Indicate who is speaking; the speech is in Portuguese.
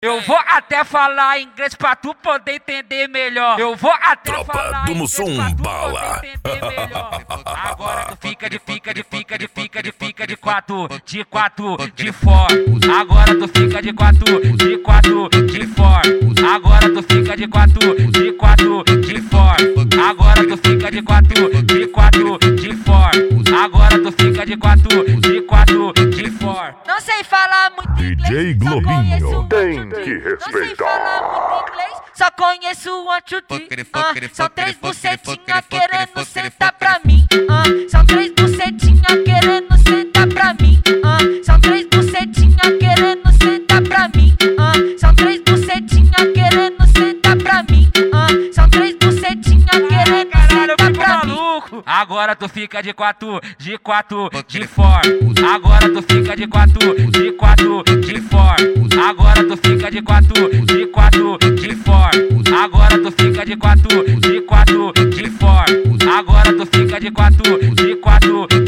Speaker 1: Eu vou até falar inglês pra tu poder entender melhor. Eu vou até
Speaker 2: Tropa
Speaker 1: falar
Speaker 2: do
Speaker 1: inglês
Speaker 2: Mussum
Speaker 1: pra tu
Speaker 2: Bala.
Speaker 1: poder entender melhor. Agora tu fica de quatro, de fora. Agora tu fica de quatro, de fora. Agora tu fica de quatro, de fora. Agora tu fica de quatro, de fora. Agora tu fica de quatro, de fora.
Speaker 3: Não sei falar muito inglês,
Speaker 2: DJ
Speaker 3: só conheço
Speaker 2: Globinho.
Speaker 3: one,
Speaker 2: Tem
Speaker 3: two,
Speaker 2: que
Speaker 3: three. Não sei
Speaker 2: respeitar.
Speaker 3: falar muito inglês, só conheço one, two, three. São três bucetinha querendo sentar pra mim. São três bucetinha querendo sentar pra mim. São três bucetinha querendo sentar pra mim. São três bucetinha querendo sentar pra mim. São três bucetinha querendo sentar pra mim.
Speaker 1: Agora tu fica de quatro, de fora. Agora tu fica de quatro, de fora. Agora tu fica de quatro, de fora. Agora tu fica de quatro, de fora. Agora tu fica de quatro,